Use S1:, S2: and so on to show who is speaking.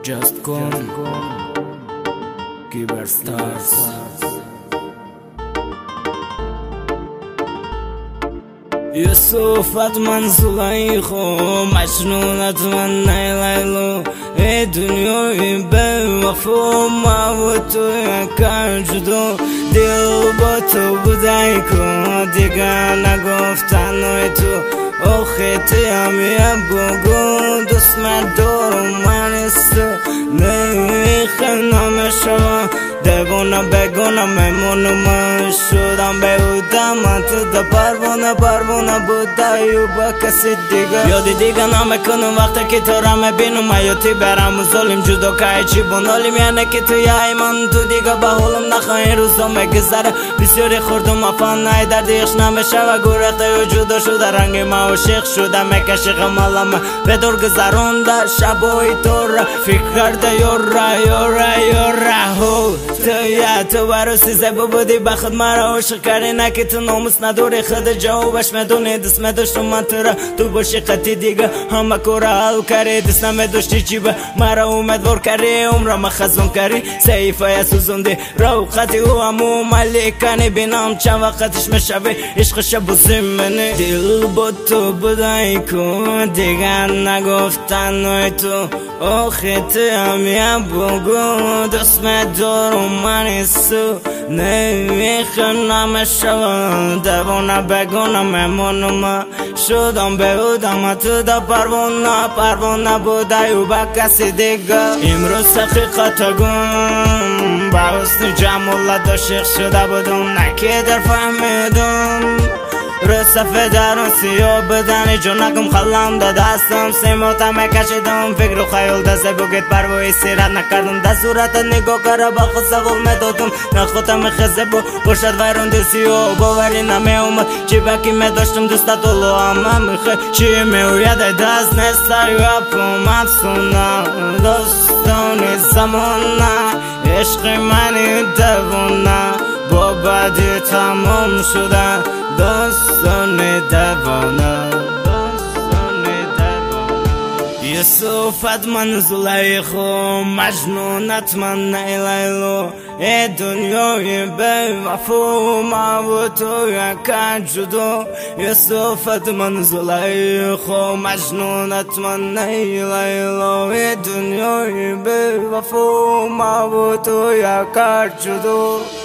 S1: Just Con Cyber Stars يوسفت من زليخو مجنونت من نیلیلو ای دنیای بی‌وفا موتو یکر جدا دل با تو بودی که دیگر نگفتن ای تو آخه تیم بگو دوست من دارم من است نمیخنم شما دیوانه بگونه میمونم شدم بیودم من تو ده پروانه بوده یو با کسی دیگه یادی دیگه نمیکنم وقتی که تو را میبینم حیاتی برم و ظالم جدا که چی بنالیم یعنی که تو یه من تو دیگه به حالم نخواهی روزا میگذره بسیاری خوردم افان نای دردیش نمیشه و گرخته یا جدا شده رنگ ما عاشق شده میکشی غمالم به دور گذرانده شبای تو را فکر کرده یورا تو برای سیزه بودی بخود مرا عاشق کردی نه که تو ناموس نداری خود جوابش میدونی دست میداشتم من تو را تو باشی قطعی دیگه همه کارا حل کردی دست نمیداشتی چی به مرا امیدوار کردی عمرم خزون کردی صحیفه سوزوندی روقتی او همو ملیکنی بینم چند وقتش میشوی عشقش بزیم منی دل با تو بودی که دیگر نگفتن ای تو آخه تیم بگو دست میدارم من ایسو نمیخنم شوم دیوانه بگونه میمونم شدم بیودم تو ده پروانه بوده یو با کسی دیگه امروز حقیقت گم با حسن جمالت عاشق شده بودم نه که در فهمیدم رو صفحه درون سیاه بدنی جونکم خلم دا دستم سیموتا میکشیدم فکر و خیال دسته بگید پروای سیرت نکردم در صورت نگاه کرده با خود سوال میدادم نخوتم خزه باشد ویرون دل سیاه باوری نمی اومد چی بکی میداشتم دوستا طولو همه میخواه چی میوید دست نیسته یپم افسونه دوستانی زمانه عشق منی دوونه با بدی تمام شده دوستان دیوانه یوسفت من زلیخو مجنونت من نیلیلو ای دنیای بی‌وفا ما و تو یکر جدا یوسفت من زلیخو مجنونت من نیلیلو ای دنیای بی‌وفا ما و تو یکر جدا